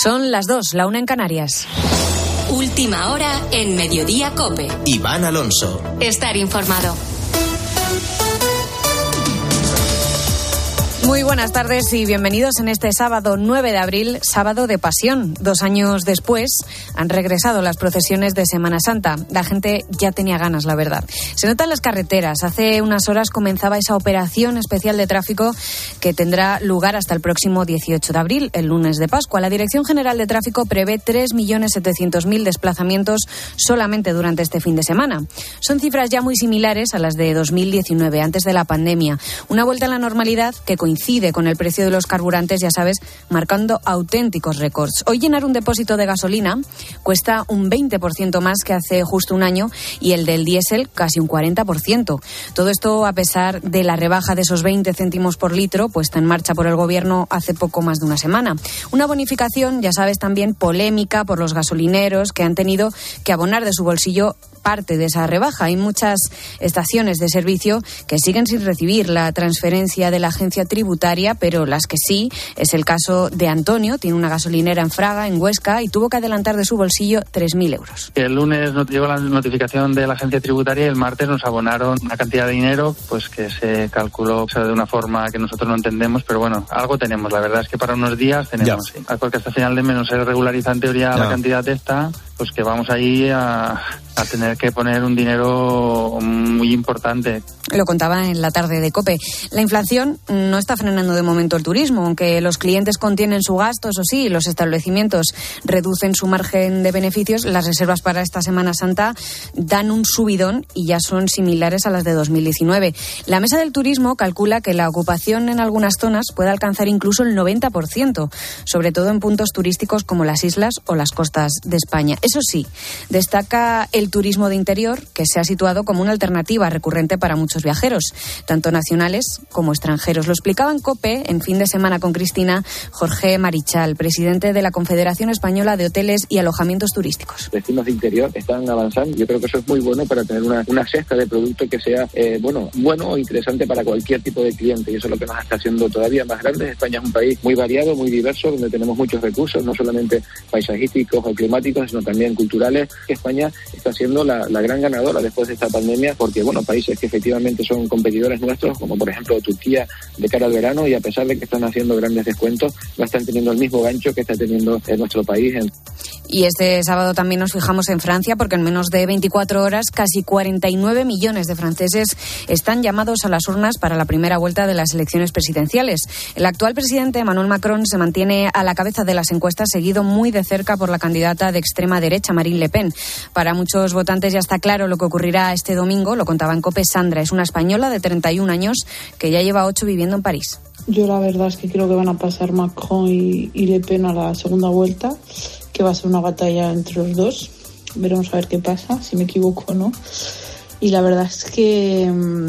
Son las 2, la 1 en Canarias. Última hora en Mediodía COPE. Iván Alonso. Estar informado. Muy buenas tardes y bienvenidos en este sábado 9 de abril, sábado de Pasión. 2 años después han regresado las procesiones de Semana Santa. La gente ya tenía ganas, la verdad. Se nota en las carreteras. Hace unas horas comenzaba esa operación especial de tráfico que tendrá lugar hasta el próximo 18 de abril, el lunes de Pascua. La Dirección General de Tráfico prevé 3.700.000 desplazamientos solamente durante este fin de semana. Son cifras ya muy similares a las de 2019, antes de la pandemia. Una vuelta a la normalidad que coincide con el precio de los carburantes, ya sabes, marcando auténticos récords. Hoy llenar un depósito de gasolina cuesta un 20% más que hace justo un año y el del diésel casi un 40%. Todo esto a pesar de la rebaja de esos 20 céntimos por litro puesta en marcha por el Gobierno hace poco más de una semana. Una bonificación, ya sabes, también polémica por los gasolineros que han tenido que abonar de su bolsillo parte de esa rebaja. Hay muchas estaciones de servicio que siguen sin recibir la transferencia de la agencia tributaria, pero las que sí, es el caso de Antonio. Tiene una gasolinera en Fraga, en Huesca, y tuvo que adelantar de su bolsillo 3.000 euros. El lunes nos llegó la notificación de la agencia tributaria y el martes nos abonaron una cantidad de dinero pues que se calculó de una forma que nosotros no entendemos, pero bueno, algo tenemos. La verdad es que para unos días tenemos, sí. Porque hasta final de mes no se regulariza en teoría la cantidad esta, pues que vamos ahí a tener que poner un dinero muy importante. Lo contaba en la tarde de COPE. La inflación no está frenando de momento el turismo, aunque los clientes contienen su gasto, eso sí, los establecimientos reducen su margen de beneficios. Las reservas para esta Semana Santa dan un subidón y ya son similares a las de 2019. La Mesa del Turismo calcula que la ocupación en algunas zonas puede alcanzar incluso el 90%, sobre todo en puntos turísticos como las islas o las costas de España. Eso sí, destaca el turismo de interior, que se ha situado como una alternativa recurrente para muchos viajeros, tanto nacionales como extranjeros. Lo explicaba en COPE en Fin de Semana con Cristina Jorge Marichal, presidente de la Confederación Española de Hoteles y Alojamientos Turísticos. Destinos de interior están avanzando. Yo creo que eso es muy bueno para tener una cesta de producto que sea bueno o interesante para cualquier tipo de cliente, y eso es lo que nos está haciendo todavía más grandes. España es un país muy variado, muy diverso, donde tenemos muchos recursos, no solamente paisajísticos o climáticos, sino también culturales. España está siendo la gran ganadora después de esta pandemia, porque países que efectivamente son competidores nuestros, como por ejemplo Turquía, de cara al verano, y a pesar de que están haciendo grandes descuentos, no están teniendo el mismo gancho que está teniendo en nuestro país. Y este sábado también nos fijamos en Francia, porque en menos de 24 horas casi 49 millones de franceses están llamados a las urnas para la primera vuelta de las elecciones presidenciales. El actual presidente Emmanuel Macron se mantiene a la cabeza de las encuestas, seguido muy de cerca por la candidata de extrema derecha, Marine Le Pen. Para muchos votantes ya está claro lo que ocurrirá este domingo. Lo contaba en COPE Sandra, es una española de 31 años que ya lleva 8 viviendo en París. Yo la verdad es que creo que van a pasar Macron y Le Pen a la segunda vuelta, que va a ser una batalla entre los dos. Veremos a ver qué pasa, si me equivoco o no. Y la verdad es que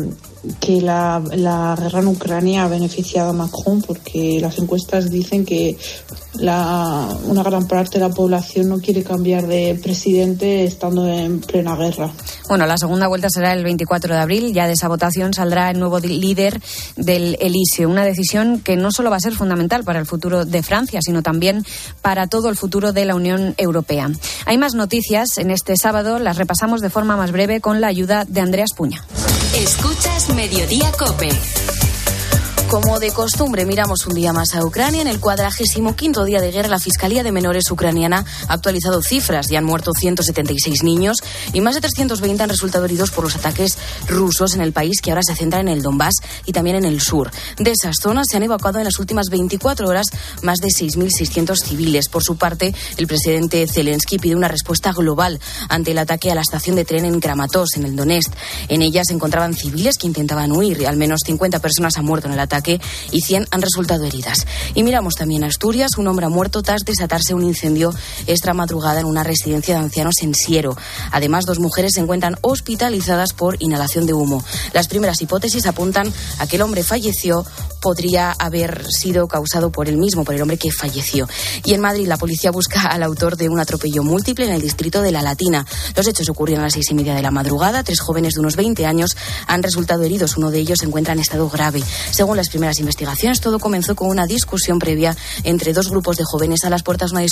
la guerra en Ucrania ha beneficiado a Macron, porque las encuestas dicen que una gran parte de la población no quiere cambiar de presidente estando en plena guerra. Bueno, la segunda vuelta será el 24 de abril. Ya de esa votación saldrá el nuevo líder del Elíseo. Una decisión que no solo va a ser fundamental para el futuro de Francia, sino también para todo el futuro de la Unión Europea. Hay más noticias en este sábado. Las repasamos de forma más breve con la ayuda de Andreas Puña. Escuchas Mediodía COPE. Como de costumbre, miramos un día más a Ucrania. En el 45º día de guerra, la Fiscalía de Menores ucraniana ha actualizado cifras. Ya han muerto 176 niños y más de 320 han resultado heridos por los ataques rusos en el país, que ahora se centra en el Donbass y también en el sur. De esas zonas se han evacuado en las últimas 24 horas más de 6.600 civiles. Por su parte, el presidente Zelensky pide una respuesta global ante el ataque a la estación de tren en Kramatorsk, en el Donetsk. En ella se encontraban civiles que intentaban huir. Al menos 50 personas han muerto en el ataque y 100 han resultado heridas. Y miramos también a Asturias. Un hombre ha muerto tras desatarse un incendio esta madrugada en una residencia de ancianos en Siero. Además, 2 mujeres se encuentran hospitalizadas por inhalación de humo. Las primeras hipótesis apuntan a que el hombre falleció podría haber sido causado por él mismo, por el hombre que falleció. Y en Madrid, la policía busca al autor de un atropello múltiple en el distrito de La Latina. Los hechos ocurrieron a las 6:30 de la madrugada. 3 jóvenes de unos 20 años han resultado heridos. Uno de ellos se encuentra en estado grave. Según las primeras investigaciones, todo comenzó con una discusión previa entre 2 grupos de jóvenes a las puertas de una discoteca